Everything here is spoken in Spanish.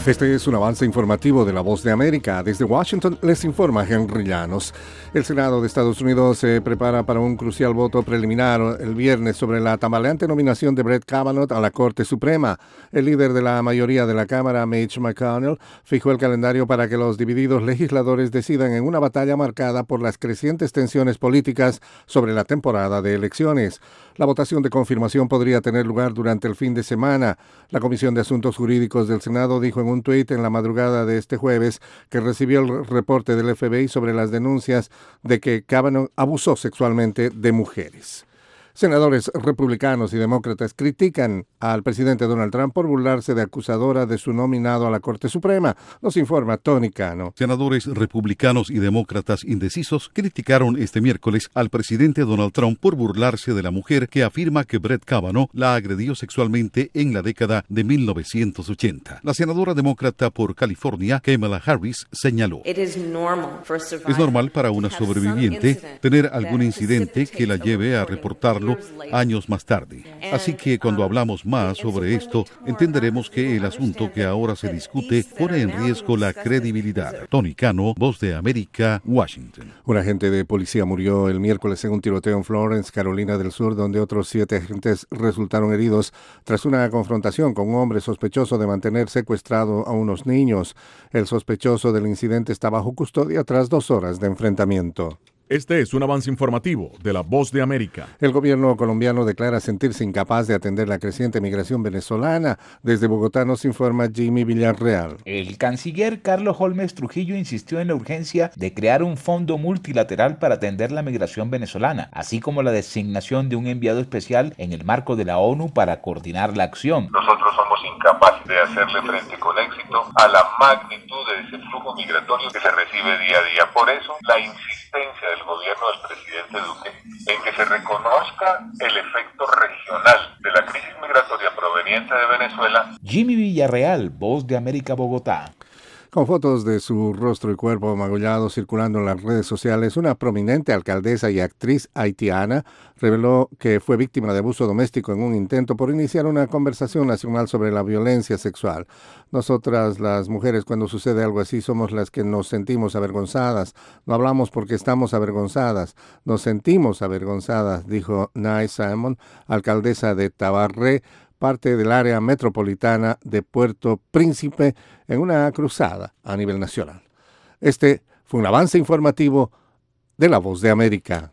Este es un avance informativo de La Voz de América. Desde Washington les informa Henry Llanos. El Senado de Estados Unidos se prepara para un crucial voto preliminar el viernes sobre la tambaleante nominación de Brett Kavanaugh a la Corte Suprema. El líder de la mayoría de la Cámara, Mitch McConnell, fijó el calendario para que los divididos legisladores decidan en una batalla marcada por las crecientes tensiones políticas sobre la temporada de elecciones. La votación de confirmación podría tener lugar durante el fin de semana. La Comisión de Asuntos Jurídicos del Senado dijo en un tuit en la madrugada de este jueves que recibió el reporte del FBI sobre las denuncias de que Kavanaugh abusó sexualmente de mujeres. Senadores republicanos y demócratas critican al presidente Donald Trump por burlarse de acusadora de su nominado a la Corte Suprema. Nos informa Tony Cano. Senadores republicanos y demócratas indecisos criticaron este miércoles al presidente Donald Trump por burlarse de la mujer que afirma que Brett Kavanaugh la agredió sexualmente en la década de 1980. La senadora demócrata por California, Kamala Harris, señaló: Es normal para una sobreviviente tener algún incidente que la lleve a reportarlo años más tarde. Así que cuando hablamos más sobre esto, entenderemos que el asunto que ahora se discute pone en riesgo la credibilidad. Tony Cano, Voz de América, Washington. Un agente de policía murió el miércoles en un tiroteo en Florence, Carolina del Sur, donde otros 7 agentes resultaron heridos tras una confrontación con un hombre sospechoso de mantener secuestrado a unos niños. El sospechoso del incidente está bajo custodia tras 2 horas de enfrentamiento. Este es un avance informativo de La Voz de América. El gobierno colombiano declara sentirse incapaz de atender la creciente migración venezolana. Desde Bogotá nos informa Jimmy Villarreal. El canciller Carlos Holmes Trujillo insistió en la urgencia de crear un fondo multilateral para atender la migración venezolana, así como la designación de un enviado especial en el marco de la ONU para coordinar la acción. Nosotros somos incapaces de hacerle frente con éxito a la magnitud de ese flujo migratorio que se recibe día a día. Por eso, la insistencia del gobierno del presidente Duque en que se reconozca el efecto regional de la crisis migratoria proveniente de Venezuela. Jimmy Villarreal, Voz de América, Bogotá. Con fotos de su rostro y cuerpo magullados circulando en las redes sociales, una prominente alcaldesa y actriz haitiana reveló que fue víctima de abuso doméstico en un intento por iniciar una conversación nacional sobre la violencia sexual. Nosotras, las mujeres, cuando sucede algo así, somos las que nos sentimos avergonzadas. No hablamos porque estamos avergonzadas, nos sentimos avergonzadas, dijo Nay Simon, alcaldesa de Tabarré, parte del área metropolitana de Puerto Príncipe, en una cruzada a nivel nacional. Este fue un avance informativo de La Voz de América.